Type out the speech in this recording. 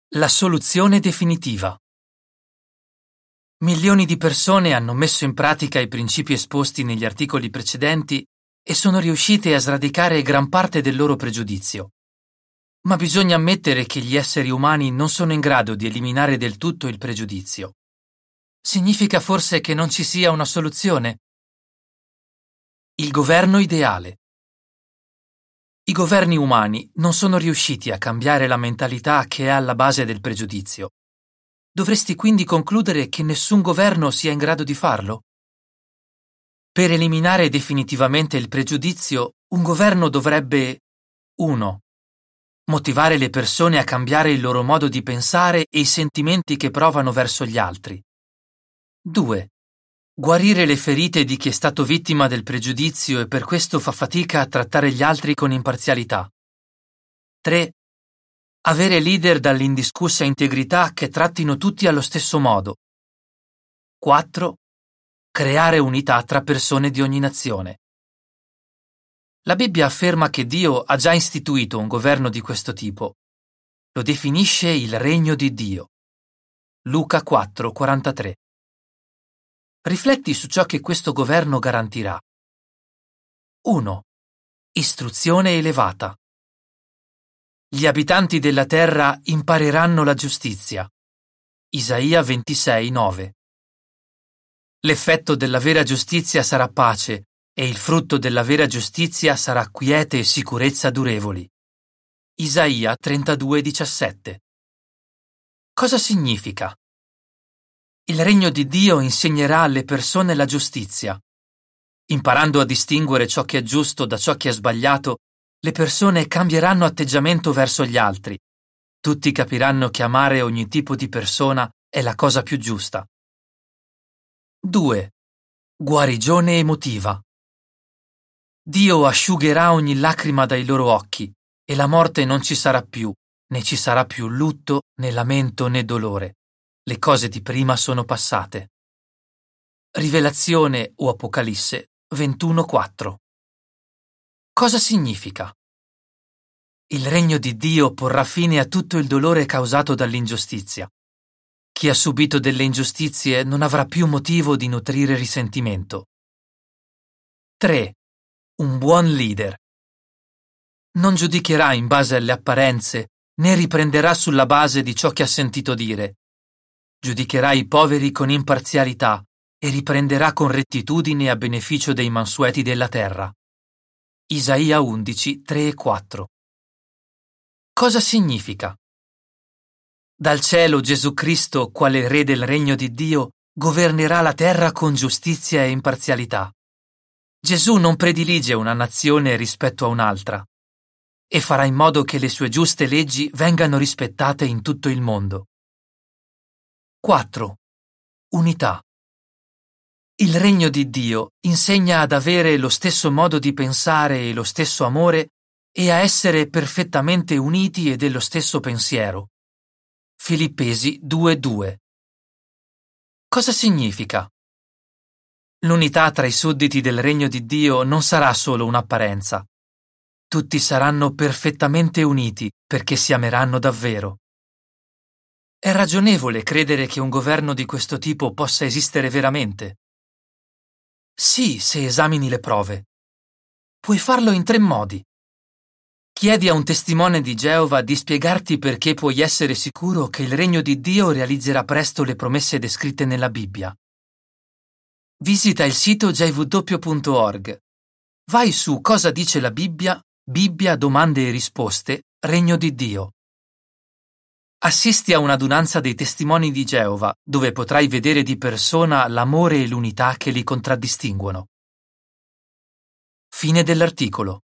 La soluzione definitiva. Milioni di persone hanno messo in pratica i principi esposti negli articoli precedenti e sono riuscite a sradicare gran parte del loro pregiudizio. Ma bisogna ammettere che gli esseri umani non sono in grado di eliminare del tutto il pregiudizio. Significa forse che non ci sia una soluzione? Il governo ideale. I governi umani non sono riusciti a cambiare la mentalità che è alla base del pregiudizio. Dovresti quindi concludere che nessun governo sia in grado di farlo? Per eliminare definitivamente il pregiudizio, un governo dovrebbe 1. Motivare le persone a cambiare il loro modo di pensare e i sentimenti che provano verso gli altri. 2. Guarire le ferite di chi è stato vittima del pregiudizio e per questo fa fatica a trattare gli altri con imparzialità. 3. Avere leader dall'indiscussa integrità che trattino tutti allo stesso modo. 4. Creare unità tra persone di ogni nazione. La Bibbia afferma che Dio ha già istituito un governo di questo tipo. Lo definisce il regno di Dio. Luca 4:43. Rifletti su ciò che questo governo garantirà. 1. Istruzione elevata. Gli abitanti della terra impareranno la giustizia. Isaia 26:9. L'effetto della vera giustizia sarà pace e il frutto della vera giustizia sarà quiete e sicurezza durevoli. Isaia 32:17. Cosa significa? Il regno di Dio insegnerà alle persone la giustizia. Imparando a distinguere ciò che è giusto da ciò che è sbagliato, le persone cambieranno atteggiamento verso gli altri. Tutti capiranno che amare ogni tipo di persona è la cosa più giusta. 2. Guarigione emotiva. Dio asciugherà ogni lacrima dai loro occhi e la morte non ci sarà più, né ci sarà più lutto, né lamento, né dolore. Le cose di prima sono passate. Rivelazione o Apocalisse 21:4. Cosa significa? Il regno di Dio porrà fine a tutto il dolore causato dall'ingiustizia. Chi ha subito delle ingiustizie non avrà più motivo di nutrire risentimento. 3. Un buon leader. Non giudicherà in base alle apparenze, né riprenderà sulla base di ciò che ha sentito dire. Giudicherà i poveri con imparzialità e riprenderà con rettitudine a beneficio dei mansueti della terra. Isaia 11:3-4. Cosa significa? Dal cielo Gesù Cristo, quale Re del regno di Dio, governerà la terra con giustizia e imparzialità. Gesù non predilige una nazione rispetto a un'altra e farà in modo che le sue giuste leggi vengano rispettate in tutto il mondo. 4. Unità. Il regno di Dio insegna ad avere lo stesso modo di pensare e lo stesso amore e a essere perfettamente uniti e dello stesso pensiero. Filippesi 2:2. Cosa significa? L'unità tra i sudditi del regno di Dio non sarà solo un'apparenza. Tutti saranno perfettamente uniti perché si ameranno davvero. È ragionevole credere che un governo di questo tipo possa esistere veramente? Sì, se esamini le prove. Puoi farlo in 3 modi. Chiedi a un testimone di Geova di spiegarti perché puoi essere sicuro che il regno di Dio realizzerà presto le promesse descritte nella Bibbia. Visita il sito jw.org. Vai su Cosa dice la Bibbia, Bibbia, domande e risposte, Regno di Dio. Assisti a un'adunanza dei testimoni di Geova, dove potrai vedere di persona l'amore e l'unità che li contraddistinguono. Fine dell'articolo.